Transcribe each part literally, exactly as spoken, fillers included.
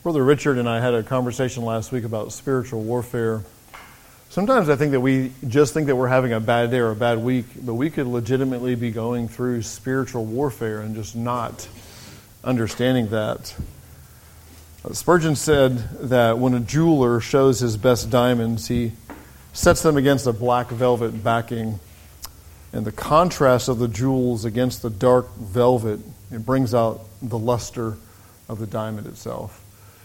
Brother Richard and I had a conversation last week about spiritual warfare. Sometimes I think that we just think that we're having a bad day or a bad week, but we could legitimately be going through spiritual warfare and just not understanding that. Spurgeon said that when a jeweler shows his best diamonds, he sets them against a black velvet backing, and the contrast of the jewels against the dark velvet, it brings out the luster of the diamond itself.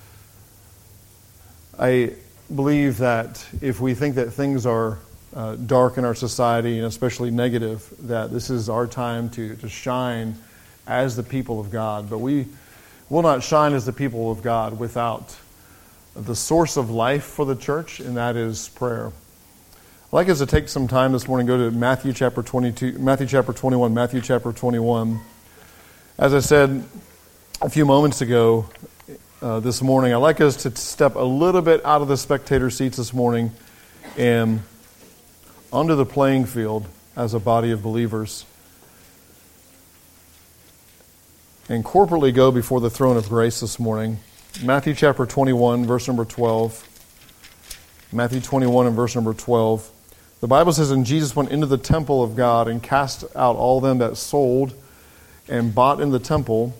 I believe that if we think that things are uh, dark in our society, and especially negative, that this is our time to, to shine as the people of God. But we will not shine as the people of God without the source of life for the church, and that is prayer. I'd like us to take some time this morning, go to Matthew chapter twenty-two, Matthew chapter twenty-one, Matthew chapter twenty-one. As I said a few moments ago, Uh, this morning, I'd like us to step a little bit out of the spectator seats this morning and onto the playing field as a body of believers and corporately go before the throne of grace this morning. Matthew chapter twenty-one, verse number twelve. Matthew twenty-one and verse number twelve. The Bible says, "And Jesus went into the temple of God and cast out all them that sold and bought in the temple."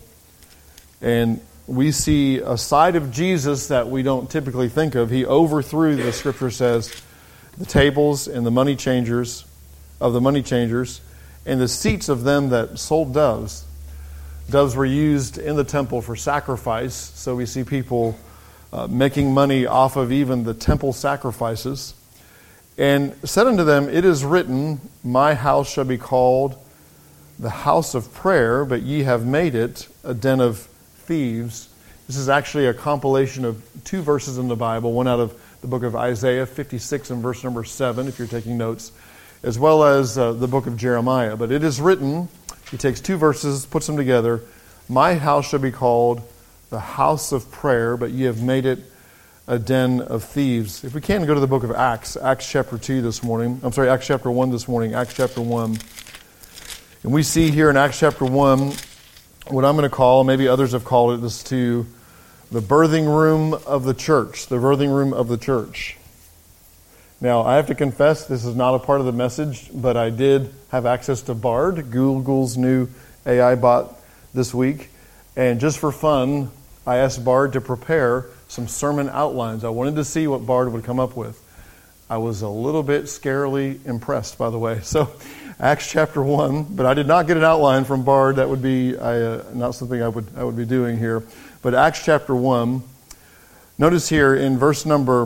And we see a side of Jesus that we don't typically think of. He overthrew, the scripture says, the tables and the money changers of the money changers and the seats of them that sold doves. Doves were used in the temple for sacrifice, so we see people uh, making money off of even the temple sacrifices. And said unto them, "It is written, My house shall be called the house of prayer, but ye have made it a den of thieves." This is actually a compilation of two verses in the Bible, one out of the book of Isaiah fifty-six and verse number seven, if you're taking notes, as well as uh, the book of Jeremiah. But it is written, he takes two verses, puts them together, "My house shall be called the house of prayer, but ye have made it a den of thieves." If we can, go to the book of Acts, Acts chapter two this morning. I'm sorry, Acts chapter one this morning, Acts chapter one. And we see here in Acts chapter one, what I'm going to call, maybe others have called it this too, the birthing room of the church. The birthing room of the church. Now, I have to confess, this is not a part of the message, but I did have access to Bard, Google's new A I bot this week. And just for fun, I asked Bard to prepare some sermon outlines. I wanted to see what Bard would come up with. I was a little bit scarily impressed, by the way. So, Acts chapter one, but I did not get an outline from Bard. That would be uh, not something I would I would be doing here. But Acts chapter one, notice here in verse number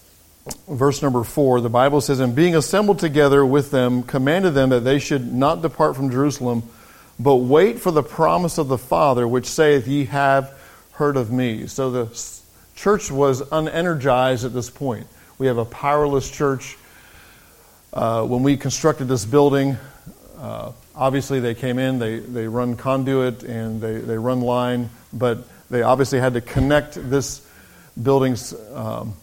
verse number four, the Bible says, "And being assembled together with them, commanded them that they should not depart from Jerusalem, but wait for the promise of the Father, which saith, Ye have heard of me." So the church was unenergized at this point. We have a powerless church. Uh, when we constructed this building, uh, obviously they came in, they, they run conduit and they, they run line, but they obviously had to connect this building's um,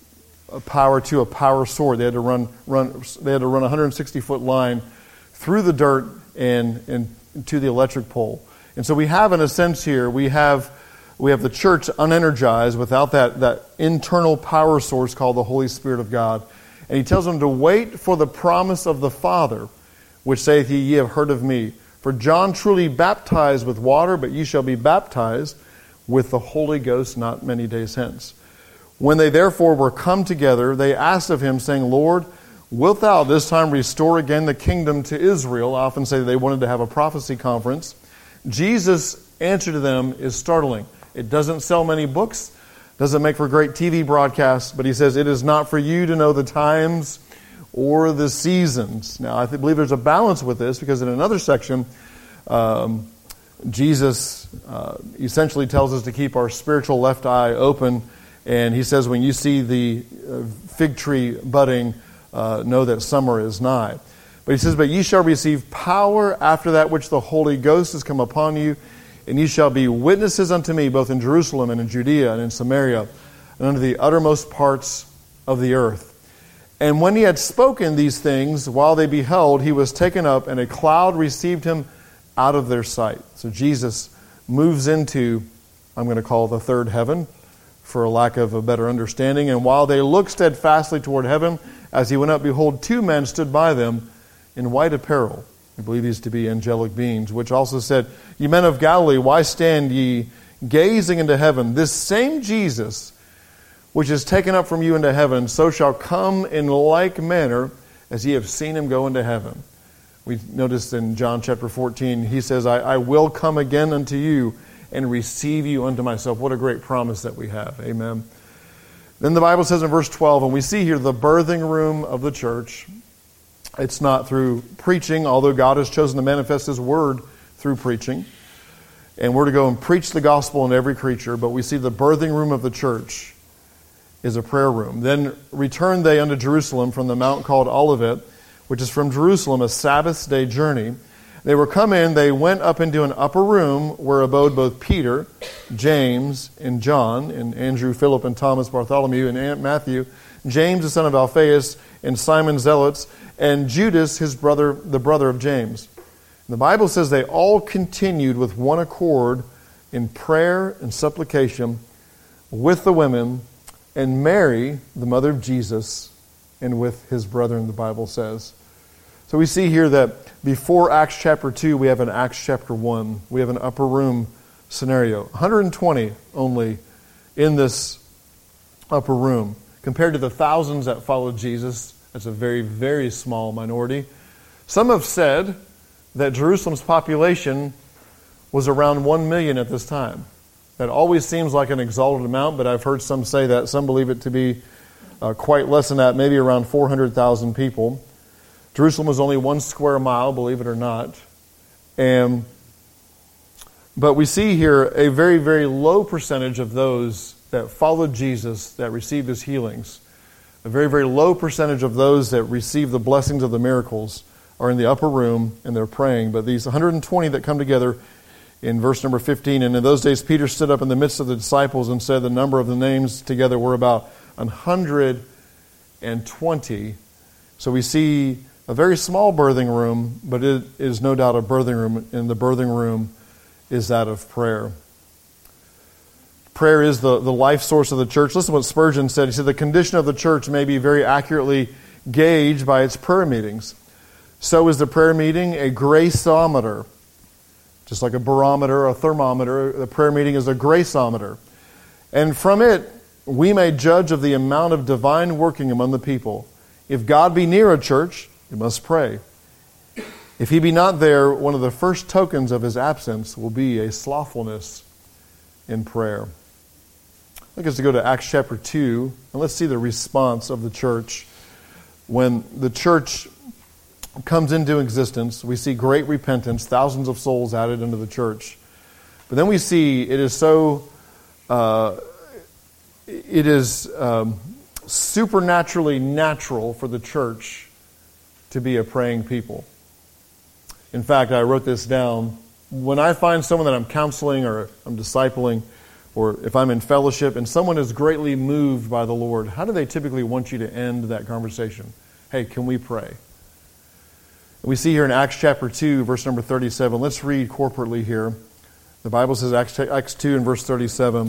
power to a power source. They had to run run they had to run a one hundred sixty foot line through the dirt and and to the electric pole. And so we have, in a sense here, we have we have the church unenergized without that that internal power source called the Holy Spirit of God. And he tells them to wait for the promise of the Father, which saith ye, Ye have heard of me. For John truly baptized with water, but ye shall be baptized with the Holy Ghost not many days hence. When they therefore were come together, they asked of him, saying, Lord, wilt thou this time restore again the kingdom to Israel? I often say they wanted to have a prophecy conference. Jesus' answer to them is startling. It doesn't sell many books. Doesn't make for great T V broadcasts, but he says, it is not for you to know the times or the seasons. Now, I believe there's a balance with this, because in another section, um, Jesus uh, essentially tells us to keep our spiritual left eye open, and he says, when you see the uh, fig tree budding, uh, know that summer is nigh. But he says, but ye shall receive power after that which the Holy Ghost has come upon you, and ye shall be witnesses unto me, both in Jerusalem and in Judea and in Samaria, and unto the uttermost parts of the earth. And when he had spoken these things, while they beheld, he was taken up, and a cloud received him out of their sight. So Jesus moves into, I'm going to call the third heaven, for a lack of a better understanding. And while they looked steadfastly toward heaven, as he went up, behold, two men stood by them in white apparel. We believe these to be angelic beings, which also said, Ye men of Galilee, why stand ye gazing into heaven? This same Jesus, which is taken up from you into heaven, so shall come in like manner as ye have seen him go into heaven. We noticed in John chapter fourteen, he says, I, I will come again unto you and receive you unto myself. What a great promise that we have. Amen. Then the Bible says in verse twelve, and we see here the birthing room of the church. It's not through preaching, although God has chosen to manifest his word through preaching. And we're to go and preach the gospel in every creature, but we see the birthing room of the church is a prayer room. Then returned they unto Jerusalem from the mount called Olivet, which is from Jerusalem a Sabbath day journey. They were come in, they went up into an upper room where abode both Peter, James, and John, and Andrew, Philip, and Thomas, Bartholomew, and Matthew, James the son of Alphaeus, and Simon Zealots, and Judas, his brother, the brother of James. And the Bible says they all continued with one accord in prayer and supplication with the women, and Mary, the mother of Jesus, and with his brethren, the Bible says. So we see here that before Acts chapter two, we have an Acts chapter one. We have an upper room scenario. one hundred twenty only in this upper room. Compared to the thousands that followed Jesus, that's a very, very small minority. Some have said that Jerusalem's population was around one million at this time. That always seems like an exalted amount, but I've heard some say that. Some believe it to be uh, quite less than that, maybe around four hundred thousand people. Jerusalem was only one square mile, believe it or not. And, but we see here a very, very low percentage of those that followed Jesus that received his healings. A very, very low percentage of those that received the blessings of the miracles are in the upper room and they're praying. But these one hundred twenty that come together in verse number fifteen, and in those days Peter stood up in the midst of the disciples and said the number of the names together were about one hundred twenty. So we see a very small birthing room, but it is no doubt a birthing room, and the birthing room is that of prayer. Prayer is the, the life source of the church. Listen to what Spurgeon said. He said, the condition of the church may be very accurately gauged by its prayer meetings. So is the prayer meeting a graceometer. Just like a barometer, a thermometer, the prayer meeting is a graceometer. And from it, we may judge of the amount of divine working among the people. If God be near a church, you must pray. If he be not there, one of the first tokens of his absence will be a slothfulness in prayer. I'd like us to go to Acts chapter two, and let's see the response of the church. When the church comes into existence, we see great repentance, thousands of souls added into the church. But then we see it is so, uh, it is um, supernaturally natural for the church to be a praying people. In fact, I wrote this down. When I find someone that I'm counseling or I'm discipling, or if I'm in fellowship and someone is greatly moved by the Lord, how do they typically want you to end that conversation? Hey, can we pray? We see here in Acts chapter two, verse number thirty-seven. Let's read corporately here. The Bible says, Acts two and verse thirty-seven.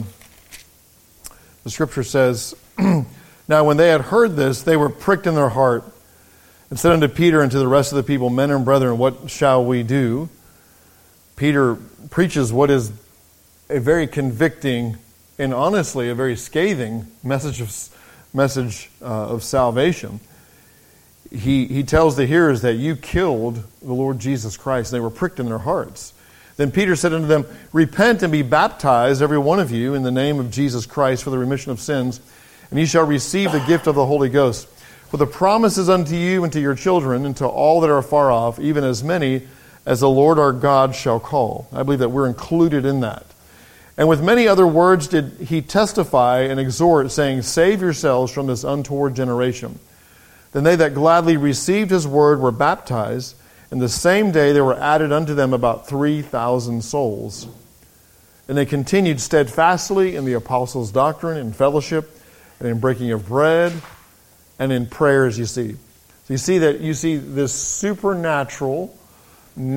The scripture says, Now when they had heard this, they were pricked in their heart, and said unto Peter and to the rest of the people, Men and brethren, what shall we do? Peter preaches what is a very convicting and honestly a very scathing message of message uh, of salvation. He he tells the hearers that you killed the Lord Jesus Christ. They were pricked in their hearts. Then Peter said unto them, Repent and be baptized, every one of you, in the name of Jesus Christ for the remission of sins, and ye shall receive the gift of the Holy Ghost. For the promise is unto you and to your children and to all that are far off, even as many as the Lord our God shall call. I believe that we're included in that. And with many other words did he testify and exhort, saying, Save yourselves from this untoward generation. Then they that gladly received his word were baptized, and the same day there were added unto them about three thousand souls. And they continued steadfastly in the apostles' doctrine, in fellowship, and in breaking of bread, and in prayers, you see. So you see that you see this supernatural,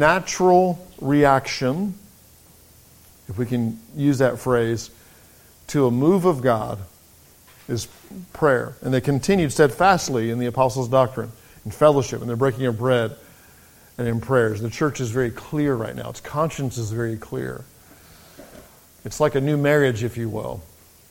natural reaction, if we can use that phrase, to a move of God is prayer. And they continued steadfastly in the apostles' doctrine, in fellowship, in the breaking of bread, and in prayers. The church is very clear right now. Its conscience is very clear. It's like a new marriage, if you will.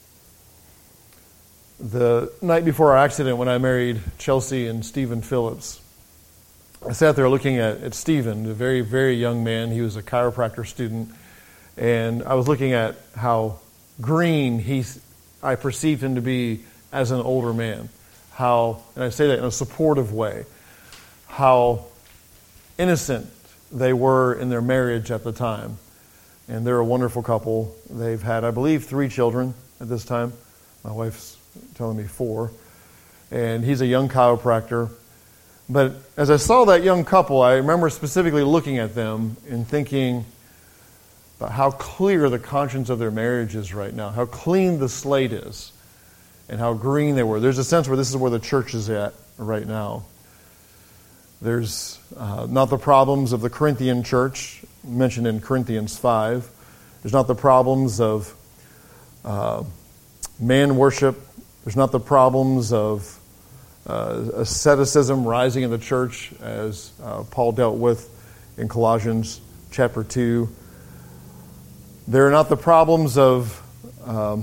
The night before our accident, when I married Chelsea and Stephen Phillips, I sat there looking at, at Stephen, a very, very young man. He was a chiropractor student. And I was looking at how green he, I perceived him to be as an older man. How, and I say that in a supportive way, how innocent they were in their marriage at the time. And they're a wonderful couple. They've had, I believe, three children at this time. My wife's telling me four. And he's a young chiropractor. But as I saw that young couple, I remember specifically looking at them and thinking about how clear the conscience of their marriage is right now, how clean the slate is, and how green they were. There's a sense where this is where the church is at right now. There's uh, not the problems of the Corinthian church, mentioned in Corinthians five. There's not the problems of uh, man worship. There's not the problems of uh, asceticism rising in the church, as uh, Paul dealt with in Colossians chapter two. There are not the problems of um,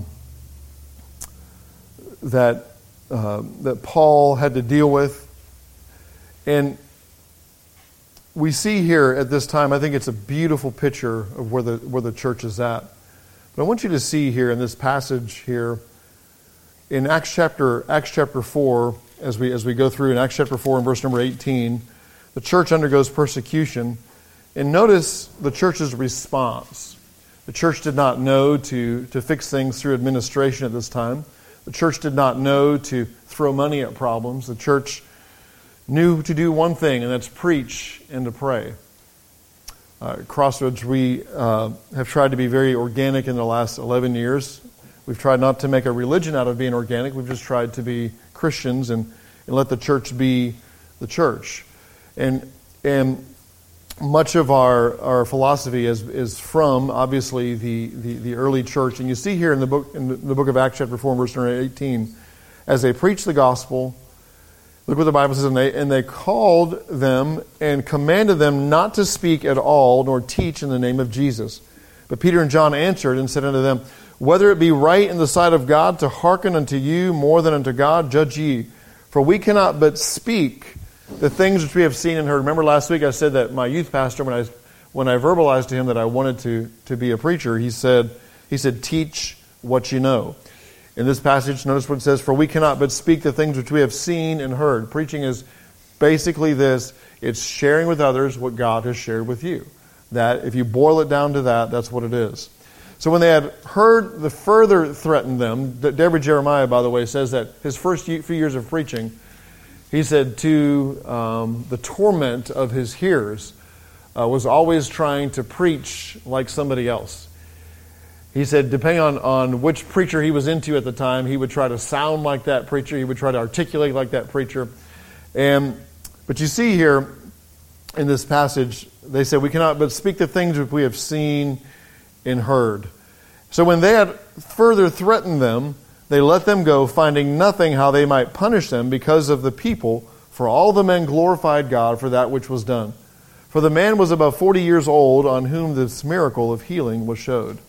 that uh, that Paul had to deal with. And we see here at this time, I think it's a beautiful picture of where the where the church is at. But I want you to see here in this passage here, in Acts chapter Acts chapter four, as we as we go through in Acts chapter four and verse number eighteen, the church undergoes persecution. And notice the church's response. The church did not know to, to fix things through administration at this time. The church did not know to throw money at problems. The church knew to do one thing, and that's preach and to pray. Uh, at Crossroads, we uh, have tried to be very organic in the last eleven years. We've tried not to make a religion out of being organic. We've just tried to be Christians and, and let the church be the church. And and much of our, our philosophy is is from, obviously, the, the, the early church. And you see here in the book in the book of Acts chapter four, verse eighteen, as they preached the gospel, look what the Bible says, and they, and they called them and commanded them not to speak at all, nor teach in the name of Jesus. But Peter and John answered and said unto them, whether it be right in the sight of God to hearken unto you more than unto God, judge ye. For we cannot but speak the things which we have seen and heard. Remember last week I said that my youth pastor, when I when I verbalized to him that I wanted to, to be a preacher, he said, he said, teach what you know. In this passage, notice what it says, for we cannot but speak the things which we have seen and heard. Preaching is basically this, it's sharing with others what God has shared with you. That, if you boil it down to that, that's what it is. So when they had heard the further threatened them, Deborah Jeremiah, by the way, says that his first few years of preaching, he said to um, the torment of his hearers, uh, was always trying to preach like somebody else. He said, depending on, on which preacher he was into at the time, he would try to sound like that preacher. He would try to articulate like that preacher. And but you see here in this passage, they said, we cannot but speak the things which we have seen and heard. So when they had further threatened them, they let them go, finding nothing how they might punish them because of the people. For all the men glorified God for that which was done. For the man was about forty years old on whom this miracle of healing was showed.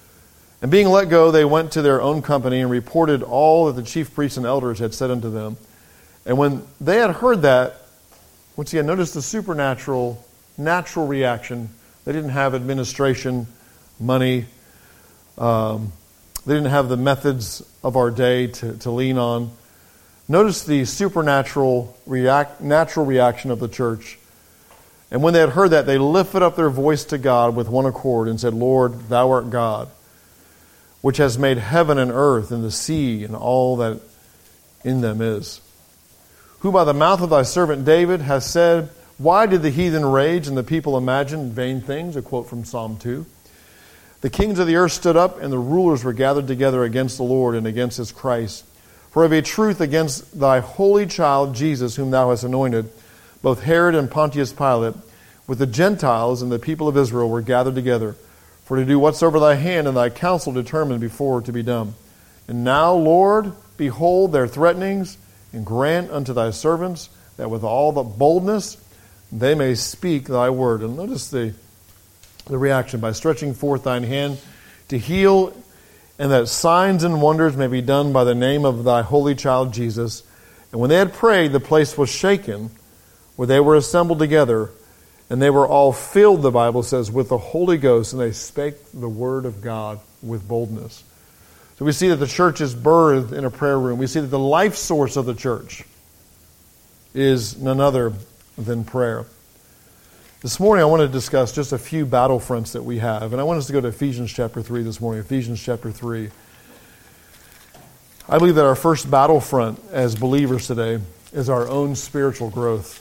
And being let go, they went to their own company and reported all that the chief priests and elders had said unto them. And when they had heard that, once again, notice the supernatural, natural reaction. They didn't have administration, money. Um, they didn't have the methods of our day to, to lean on. Notice the supernatural, react, natural reaction of the church. And when they had heard that, they lifted up their voice to God with one accord and said, Lord, thou art God, which has made heaven and earth and the sea and all that in them is. Who by the mouth of thy servant David has said, why did the heathen rage and the people imagine vain things? A quote from Psalm two. The kings of the earth stood up, and the rulers were gathered together against the Lord and against his Christ. For of a truth against thy holy child Jesus, whom thou hast anointed, both Herod and Pontius Pilate, with the Gentiles and the people of Israel, were gathered together. For to do whatsoever thy hand and thy counsel determined before to be done. And now, Lord, behold their threatenings, and grant unto thy servants that with all the boldness they may speak thy word. And notice the, the reaction. By stretching forth thine hand to heal, and that signs and wonders may be done by the name of thy holy child Jesus. And when they had prayed, the place was shaken, where they were assembled together, and they were all filled, the Bible says, with the Holy Ghost, and they spake the word of God with boldness. So we see that the church is birthed in a prayer room. We see that the life source of the church is none other than prayer. This morning I want to discuss just a few battlefronts that we have. And I want us to go to Ephesians chapter three this morning. Ephesians chapter three. I believe that our first battlefront as believers today is our own spiritual growth.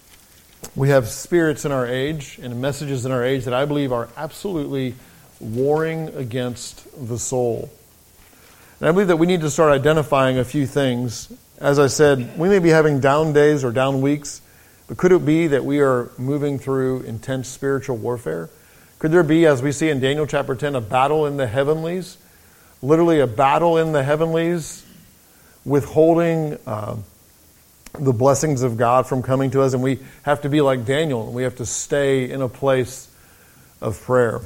We have spirits in our age and messages in our age that I believe are absolutely warring against the soul. And I believe that we need to start identifying a few things. As I said, we may be having down days or down weeks, but could it be that we are moving through intense spiritual warfare? Could there be, as we see in Daniel chapter ten, a battle in the heavenlies? Literally a battle in the heavenlies, withholding uh, the blessings of God from coming to us, and we have to be like Daniel, and we have to stay in a place of prayer.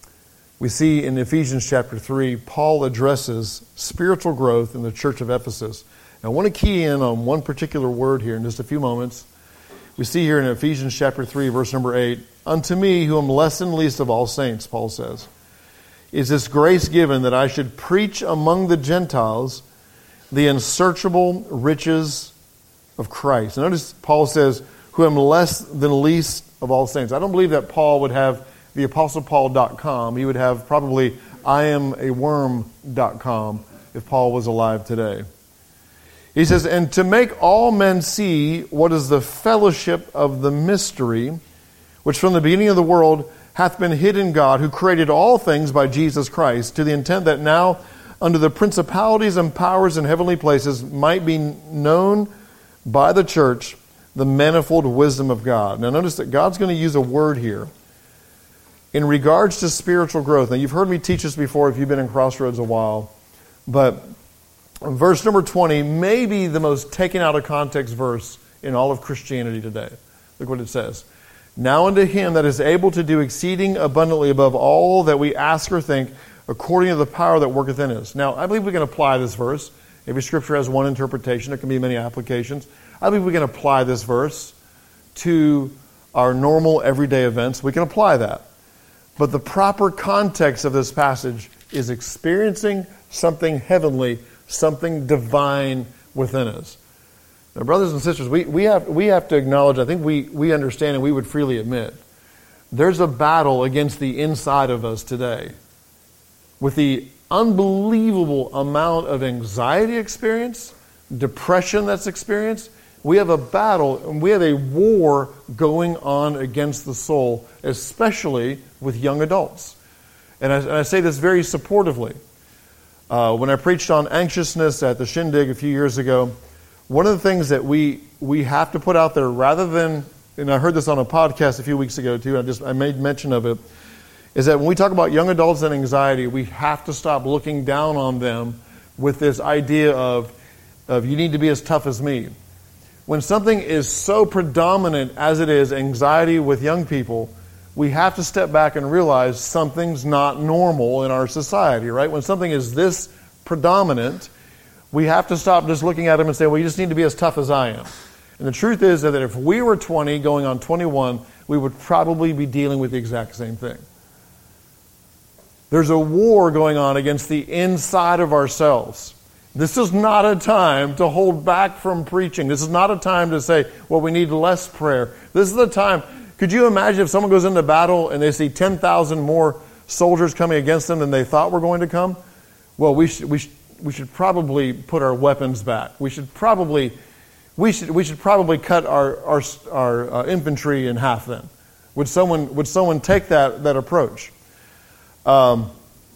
We see in Ephesians chapter three, Paul addresses spiritual growth in the church of Ephesus. And I want to key in on one particular word here in just a few moments. We see here in Ephesians chapter three, verse number eight, "Unto me, who am less and least of all saints," Paul says, "is this grace given that I should preach among the Gentiles the unsearchable riches of Christ." And notice Paul says, "who am less than least of all saints." I don't believe that Paul would have the apostle paul dot com. He would have probably I am a worm dot com if Paul was alive today. He says, "And to make all men see what is the fellowship of the mystery, which from the beginning of the world hath been hid in God, who created all things by Jesus Christ, to the intent that now under the principalities and powers in heavenly places might be known by the church the manifold wisdom of God." Now notice that God's going to use a word here in regards to spiritual growth. Now you've heard me teach this before if you've been in Crossroads a while, but verse number twenty may be the most taken out of context verse in all of Christianity today. Look what it says. "Now unto him that is able to do exceeding abundantly above all that we ask or think, according to the power that worketh in us." Now I believe we can apply this verse. Every scripture has one interpretation. There can be many applications. I believe we can apply this verse to our normal everyday events. We can apply that. But the proper context of this passage is experiencing something heavenly, something divine within us. Now, brothers and sisters, we, we have we have to acknowledge, I think we, we understand and we would freely admit, there's a battle against the inside of us today. With the unbelievable amount of anxiety experience, depression that's experienced, we have a battle, and we have a war going on against the soul, especially with young adults. And I, and I say this very supportively. Uh, when I preached on anxiousness at the Shindig a few years ago, one of the things that we we have to put out there, rather than, and I heard this on a podcast a few weeks ago too, I just I made mention of it, is that when we talk about young adults and anxiety, we have to stop looking down on them with this idea of, of you need to be as tough as me. When something is so predominant as it is anxiety with young people, we have to step back and realize something's not normal in our society, right? When something is this predominant, we have to stop just looking at them and say, well, you just need to be as tough as I am. And the truth is that if we were twenty going on twenty-one, we would probably be dealing with the exact same thing. There's a war going on against the inside of ourselves. This is not a time to hold back from preaching. This is not a time to say, well, we need less prayer. This is the time. Could you imagine if someone goes into battle and they see ten thousand more soldiers coming against them than they thought were going to come? Well, we should, we should, we should probably put our weapons back. We should probably, we should, we should probably cut our, our, our uh, infantry in half then. Would someone, would someone take that, that approach? Um,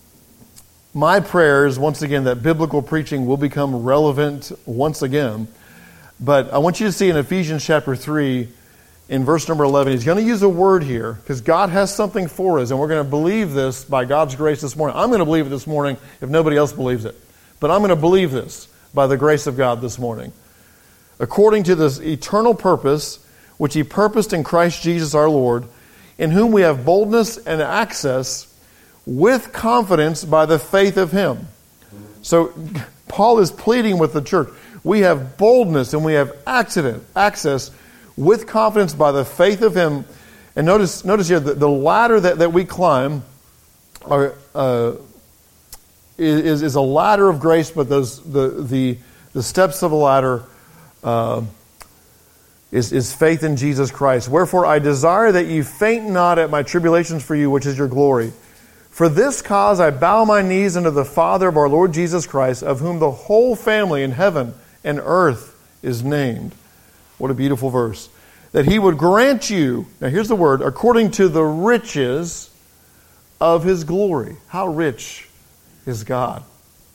My prayer is, once again, that biblical preaching will become relevant once again. But I want you to see in Ephesians chapter three, in verse number eleven. He's going to use a word here because God has something for us, and we're going to believe this by God's grace this morning. I'm going to believe it this morning if nobody else believes it. But I'm going to believe this by the grace of God this morning. According to this eternal purpose, which He purposed in Christ Jesus our Lord, in whom we have boldness and access with confidence by the faith of Him. So Paul is pleading with the church. We have boldness and we have accident, access with confidence by the faith of Him. And notice notice here, the, the ladder that, that we climb are, uh, is, is a ladder of grace, but those the the, the steps of a ladder uh, is, is faith in Jesus Christ. Wherefore I desire that you faint not at my tribulations for you, which is your glory. For this cause I bow my knees unto the Father of our Lord Jesus Christ, of whom the whole family in heaven and earth is named. What a beautiful verse. That He would grant you, now here's the word, according to the riches of His glory. How rich is God?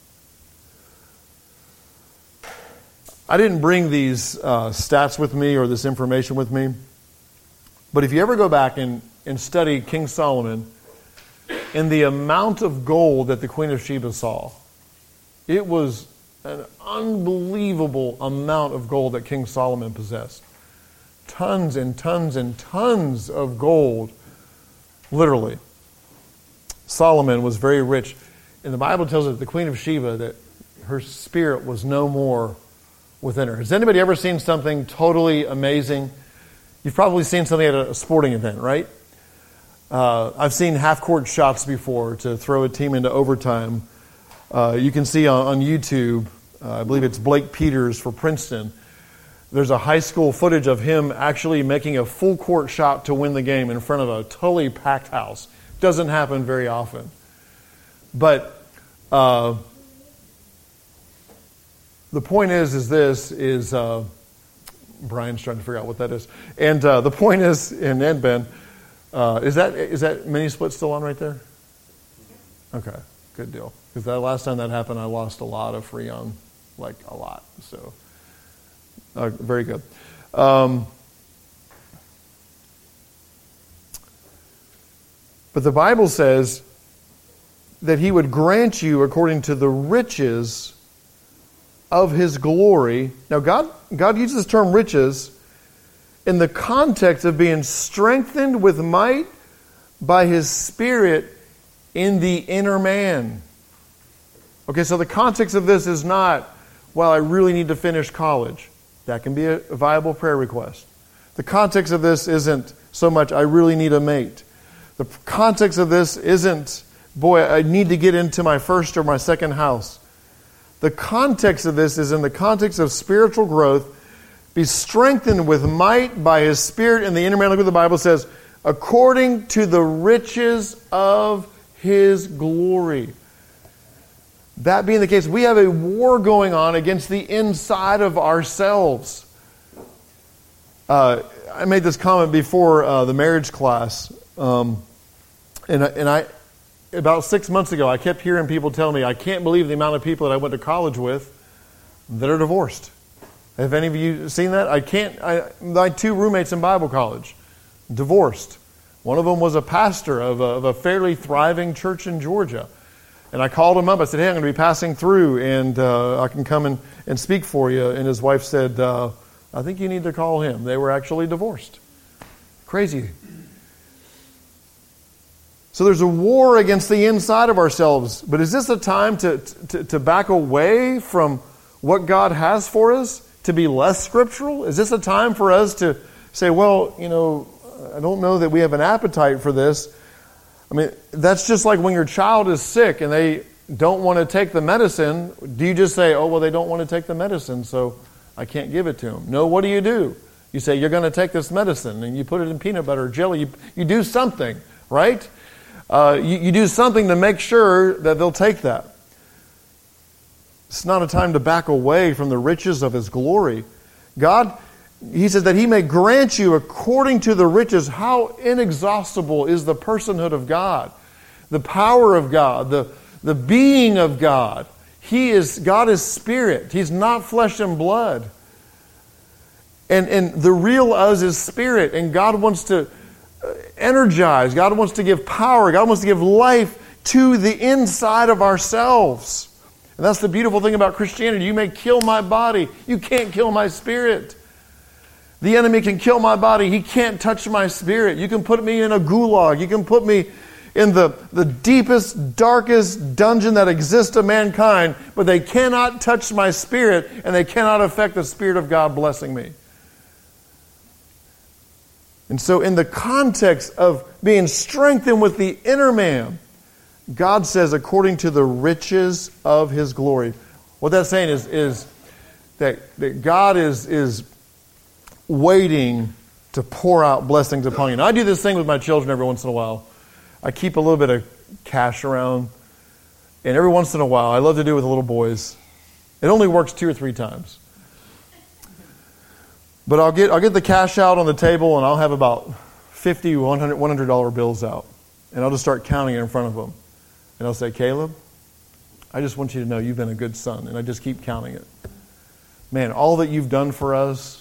I didn't bring these uh, stats with me or this information with me. But if you ever go back and, and study King Solomon, and the amount of gold that the Queen of Sheba saw, it was an unbelievable amount of gold that King Solomon possessed. Tons and tons and tons of gold, literally. Solomon was very rich. And the Bible tells us that the Queen of Sheba, that her spirit was no more within her. Has anybody ever seen something totally amazing? You've probably seen something at a sporting event, right? Uh, I've seen half-court shots before to throw a team into overtime. Uh, you can see on, on YouTube, uh, I believe it's Blake Peters for Princeton. There's a high school footage of him actually making a full-court shot to win the game in front of a totally packed house. Doesn't happen very often. But uh, the point is, is this, is uh, Brian's trying to figure out what that is. And uh, the point is, and, and Ben, Uh, is that is that mini split still on right there? Okay, good deal. Because that last time that happened, I lost a lot of Freon, like a lot. So, uh, very good. Um, but the Bible says that He would grant you according to the riches of His glory. Now, God God uses the term riches in the context of being strengthened with might by His Spirit in the inner man. Okay, so the context of this is not, well, I really need to finish college. That can be a viable prayer request. The context of this isn't so much, I really need a mate. The context of this isn't, boy, I need to get into my first or my second house. The context of this is in the context of spiritual growth. Be strengthened with might by His Spirit in the inner man. Look what the Bible says. According to the riches of His glory. That being the case, we have a war going on against the inside of ourselves. Uh, I made this comment before uh, the marriage class. Um, and, and I, about six months ago, I kept hearing people tell me, I can't believe the amount of people that I went to college with that are divorced. Have any of you seen that? I can't. I, my two roommates in Bible college, divorced. One of them was a pastor of a, of a fairly thriving church in Georgia. And I called him up. I said, hey, I'm going to be passing through, and uh, I can come and, and speak for you. And his wife said, uh, I think you need to call him. They were actually divorced. Crazy. So there's a war against the inside of ourselves. But is this a time to, to, to back away from what God has for us? To be less scriptural? Is this a time for us to say, well, you know, I don't know that we have an appetite for this. I mean, that's just like when your child is sick and they don't want to take the medicine. Do you just say, oh, well, they don't want to take the medicine, so I can't give it to them? No, what do you do? You say, you're going to take this medicine, and you put it in peanut butter or jelly. You, you do something, right? Uh, you, you do something to make sure that they'll take that. It's not a time to back away from the riches of His glory. God, He says that He may grant you according to the riches. How inexhaustible is the personhood of God, the power of God, the, the being of God. He is, God is spirit. He's not flesh and blood. And, and the real us is spirit, and God wants to energize. God wants to give power. God wants to give life to the inside of ourselves. And that's the beautiful thing about Christianity. You may kill my body. You can't kill my spirit. The enemy can kill my body. He can't touch my spirit. You can put me in a gulag. You can put me in the, the deepest, darkest dungeon that exists of mankind, but they cannot touch my spirit, and they cannot affect the Spirit of God blessing me. And so in the context of being strengthened with the inner man, God says, according to the riches of His glory. What that's saying is, is that, that God is, is waiting to pour out blessings upon you. And I do this thing with my children every once in a while. I keep a little bit of cash around. And every once in a while, I love to do it with the little boys. It only works two or three times. But I'll get I'll get the cash out on the table, and I'll have about fifty, one hundred, one hundred dollar bills out. And I'll just start counting it in front of them. And I'll say, Caleb, I just want you to know you've been a good son. And I just keep counting it. Man, all that you've done for us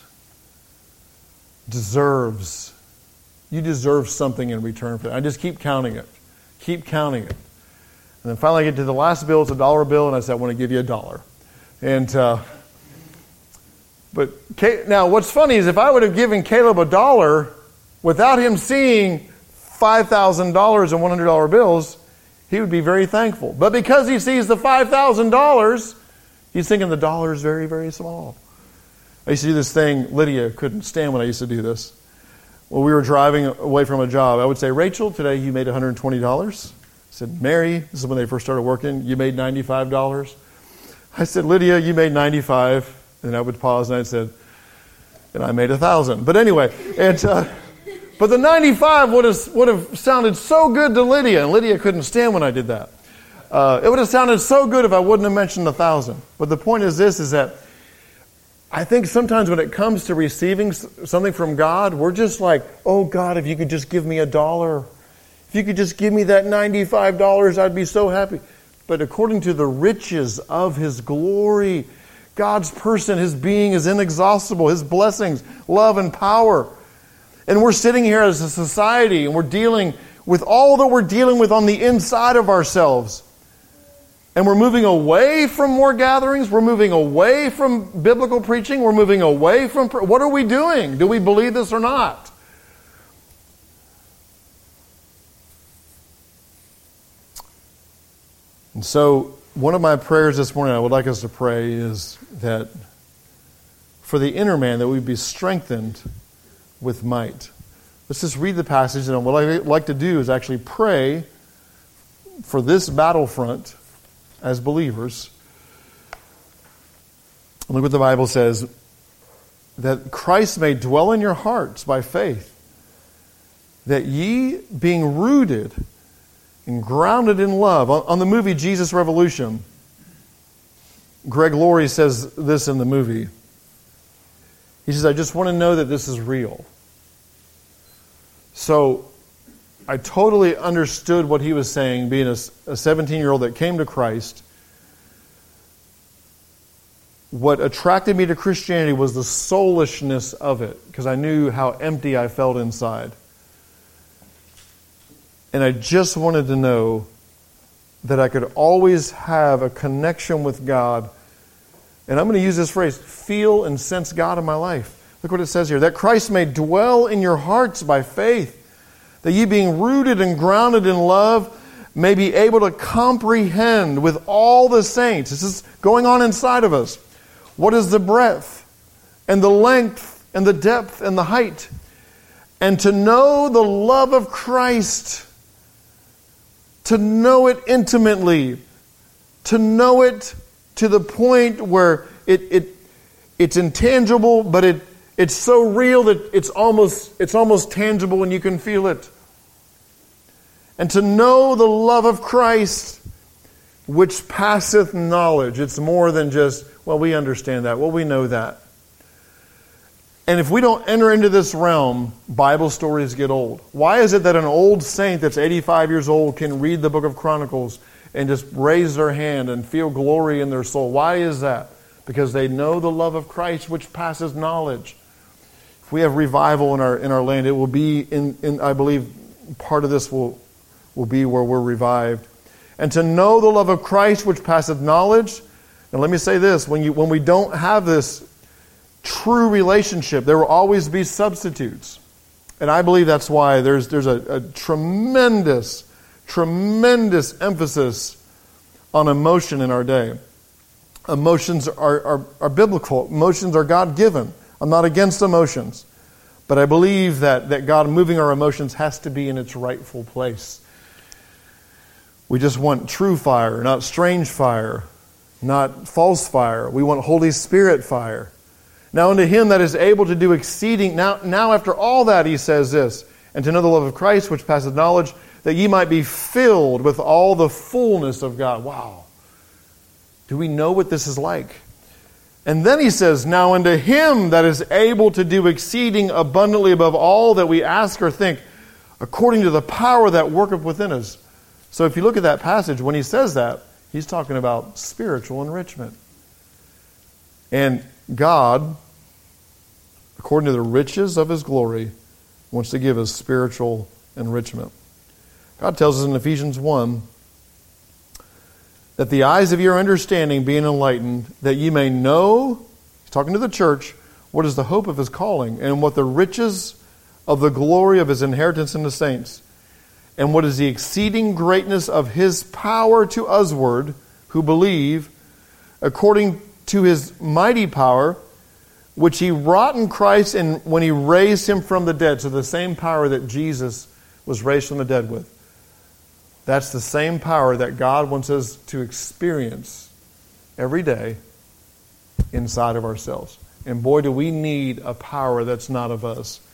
deserves, you deserve something in return for that. I just keep counting it. Keep counting it. And then finally I get to the last bill, it's a dollar bill, and I say, I want to give you a dollar. And, uh, but now what's funny is if I would have given Caleb a dollar without him seeing five thousand dollars in one hundred dollar bills, he would be very thankful. But because he sees the five thousand dollars, he's thinking the dollar is very, very small. I used to do this thing. Lydia couldn't stand when I used to do this. When we were driving away from a job, I would say, Rachel, today you made one hundred twenty dollars. I said, Mary, this is when they first started working, you made ninety-five dollars. I said, Lydia, you made ninety-five dollars. And I would pause and I said, and I made one thousand dollars. But anyway, and, uh, but the ninety-five would have, would have sounded so good to Lydia, and Lydia couldn't stand when I did that. Uh, it would have sounded so good if I wouldn't have mentioned one thousand. But the point is this, is that I think sometimes when it comes to receiving something from God, we're just like, oh God, if you could just give me a dollar. If you could just give me that ninety-five dollars, I'd be so happy. But according to the riches of His glory, God's person, His being is inexhaustible. His blessings, love, and power. And we're sitting here as a society, and we're dealing with all that we're dealing with on the inside of ourselves. And we're moving away from more gatherings. We're moving away from biblical preaching. We're moving away from... What are we doing? Do we believe this or not? And so, one of my prayers this morning I would like us to pray is that for the inner man that we be strengthened with might. Let's just read the passage, and what I'd like to do is actually pray for this battlefront as believers. Look what the Bible says, that Christ may dwell in your hearts by faith, that ye being rooted and grounded in love. On the movie Jesus Revolution, Greg Laurie says this in the movie. He says, I just want to know that this is real. So I totally understood what he was saying, being a seventeen-year-old that came to Christ. What attracted me to Christianity was the soulishness of it, because I knew how empty I felt inside. And I just wanted to know that I could always have a connection with God. And I'm going to use this phrase, feel and sense God in my life. Look what it says here. That Christ may dwell in your hearts by faith, that ye being rooted and grounded in love may be able to comprehend with all the saints. This is going on inside of us. What is the breadth and the length and the depth and the height? And to know the love of Christ, to know it intimately, to know it to the point where it, it it's intangible, but it it's so real that it's almost it's almost tangible and you can feel it. And to know the love of Christ, which passeth knowledge. It's more than just, well, we understand that. Well, we know that. And if we don't enter into this realm, Bible stories get old. Why is it that an old saint that's eighty-five years old can read the book of Chronicles and just raise their hand and feel glory in their soul? Why is that? Because they know the love of Christ which passes knowledge. if we have revival in our in our land, it will be in, in I believe part of this will will be where we're revived. And to know the love of Christ which passeth knowledge. And let me say this, when you when we don't have this true relationship, there will always be substitutes. And I believe that's why there's there's a, a tremendous, tremendous emphasis on emotion in our day. Emotions are, are, are biblical. Emotions are God-given. I'm not against emotions. But I believe that, that God moving our emotions has to be in its rightful place. We just want true fire, not strange fire, not false fire. We want Holy Spirit fire. Now unto him that is able to do exceeding... Now, now after all that he says this, and to know the love of Christ which passeth knowledge, that ye might be filled with all the fullness of God. Wow. Do we know what this is like? And then he says, now unto him that is able to do exceeding abundantly above all that we ask or think, according to the power that worketh within us. So if you look at that passage, when he says that, he's talking about spiritual enrichment. And God, according to the riches of his glory, wants to give us spiritual enrichment. God tells us in Ephesians one, that the eyes of your understanding being enlightened, that ye may know, he's talking to the church, what is the hope of his calling, and what the riches of the glory of his inheritance in the saints, and what is the exceeding greatness of his power to usward, who believe, according to his mighty power, which he wrought in Christ and when he raised him from the dead. So the same power that Jesus was raised from the dead with. That's the same power that God wants us to experience every day inside of ourselves. And boy, do we need a power that's not of us.